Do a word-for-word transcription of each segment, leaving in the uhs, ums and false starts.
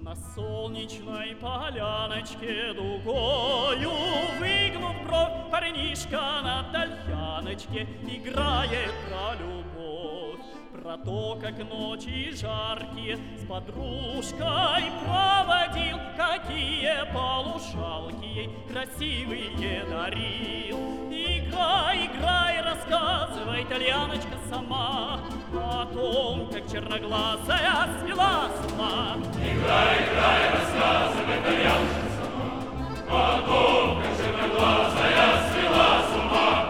На солнечной поляночке дугою, выгнув бровь, парнишка на тальяночке играет про любовь, про то, как ночи жаркие с подружкой проводил, какие полушалки ей красивые дарил. Играй, играй, рассказывай, тальяночка, сама о том, как черноглазая свела с ума. Играй, играй, рассказывай, тальяночка, сама о том, как черноглазая свела с ума.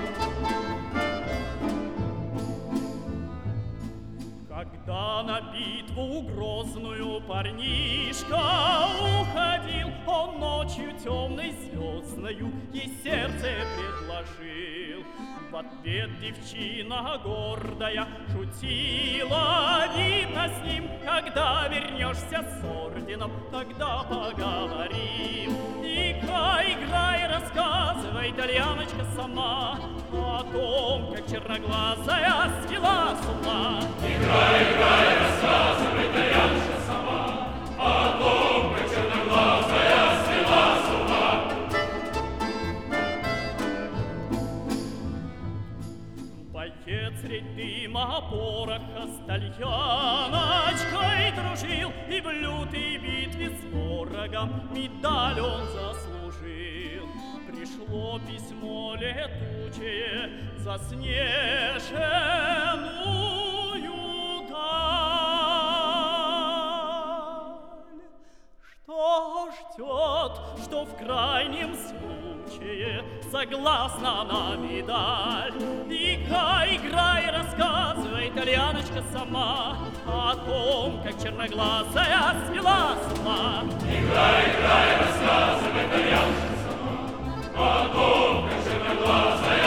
Когда на битву грозную парнишка уходил, он ночью темной звездною ей сердце предложил. В ответ девчина гордая шутила: видно с ним, когда вернешься с орденом, тогда поговорим. Играй, играй, рассказывай, тальяночка, сама о том, как черноглазая свела с ума. Играй, играй, рассказывай, тальяночка, сама о том, как черноглазая свела с ума. Боец средь дыма пороха с тальяночкой дружил, и в лютой битве с ворогом медаль он заслужил. Пришло письмо летучее заснеженную даль, что ждет, что в крайнем случае согласна на медаль. Играй, играй, рассказывай, тальяночка, сама о том, как черноглазая свела с ума. Играй, играй, рассказывай, тальяночка, сама о том, как черноглазая